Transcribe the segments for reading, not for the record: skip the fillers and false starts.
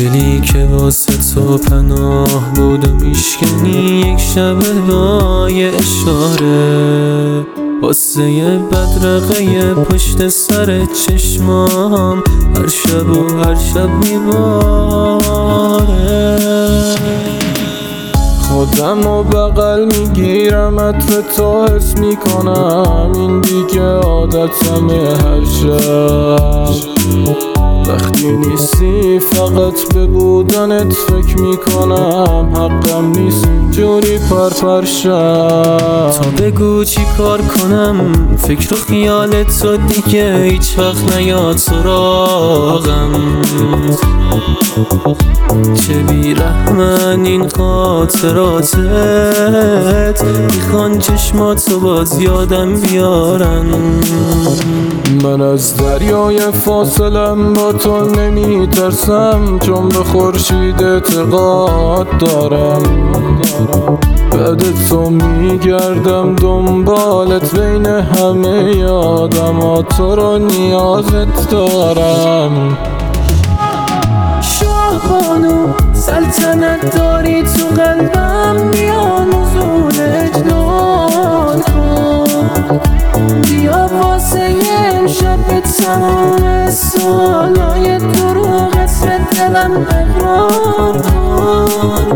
دلی که واسه تو پناه بود و میشکنی یک شب با یه اشاره، واسه یه بدرقه پشت سر چشمام هر شب و هر شب میباره. خودم و بغل میگیرم عطر تو حس میکنم، این دیگه عادتمه هر شب. وقتی نیستی فقط به بودنت فکر میکنم، حقم نیست اینجوری پر شب. تا بگو چی کار کنم، فکر و خیال تو دیگه هیچ وقت نیاد سراغم. چه بیرحمن این خاطراتت، میخوان چشماتو باز یادم بیارن. من از دریای فاصلم با تو نمیترسم، چون به خورشید اعتقاد دارم. بعد تو میگردم دنبالت بین همه آدما، تو رو نیازت دارم. شاهبانو سلطنت داری تو قلبم، بیا نزول اجلال کن، بیا واسه امشب به تمام سالای دروغت به دلم اقرار کن.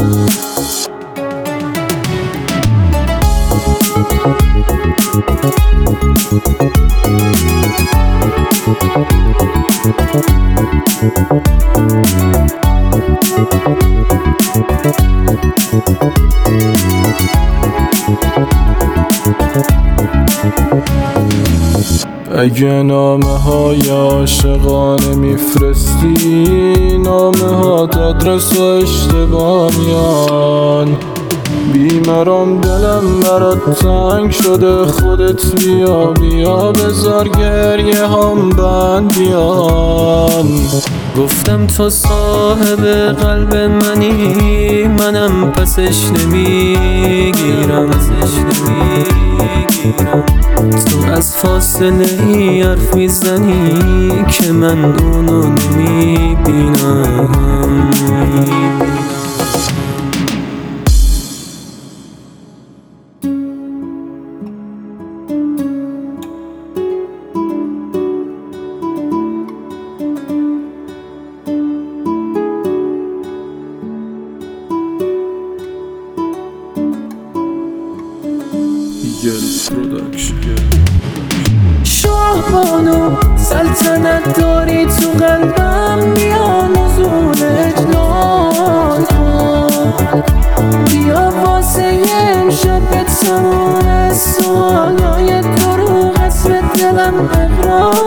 اگه نامه های عاشقانه میفرستی، نامه ها آدرس و اشتباه میان. بیمارم دلم برات تنگ شده، خودت بیا بیا بذار گریه هم بند بیان. گفتم تو صاحب قلب منی، منم پسش نمیگیرم. تو از فاصله ای حرف میزنی که من اونو نمیبینم. شاهبانو سلطنت داری تو قلبم، بیا نزول اجلال کن، بیا واسه امشب به تمام سالای دروغت به دلم اقرار